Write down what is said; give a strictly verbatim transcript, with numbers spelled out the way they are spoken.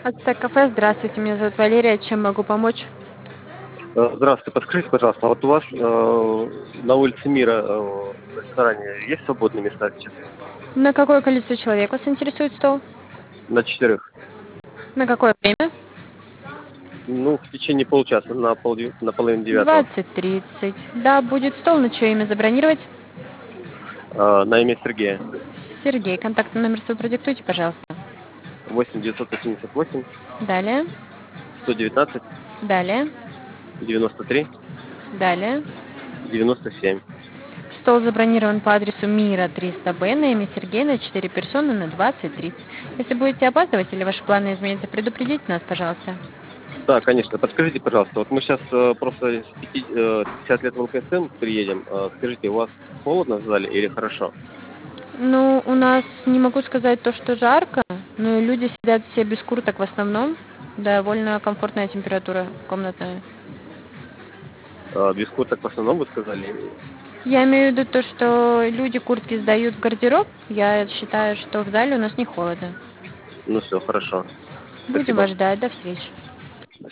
Ацтек кафе, здравствуйте, меня зовут Валерия, чем могу помочь? Э, Здравствуйте, подскажите, пожалуйста, вот у вас э, на улице Мира э, в ресторане есть свободные места сейчас? На какое количество человек вас интересует стол? На четырех. На какое время? Ну, в течение получаса, на, пол, на половину девятого. двадцать тридцать. Да, будет стол, на чье имя забронировать? Э, на имя Сергея. Сергей, контактный номер свой продиктуйте, пожалуйста. восемь девятьсот восемьдесят восемь Далее, сто девятнадцать далее, девяносто три далее. девяносто семь. Стол забронирован по адресу Мира триста Б на имя Сергея на четыре персоны на двадцать тридцать. Если будете опаздывать или ваши планы изменятся, предупредите нас, пожалуйста. Да, конечно. Подскажите, пожалуйста, вот мы сейчас э, просто с пяти- э, пятьдесят лет в ЛКСМ приедем. Э, скажите, у вас холодно в зале или хорошо? Ну, у нас не могу сказать то, что жарко, но люди сидят все без курток в основном. Довольно комфортная температура комнатная. Э, без курток в основном, вы сказали? Я имею в виду то, что люди куртки сдают в гардероб. Я считаю, что в зале у нас не холодно. Ну все, хорошо. Будем Спасибо. вас ждать. До встречи.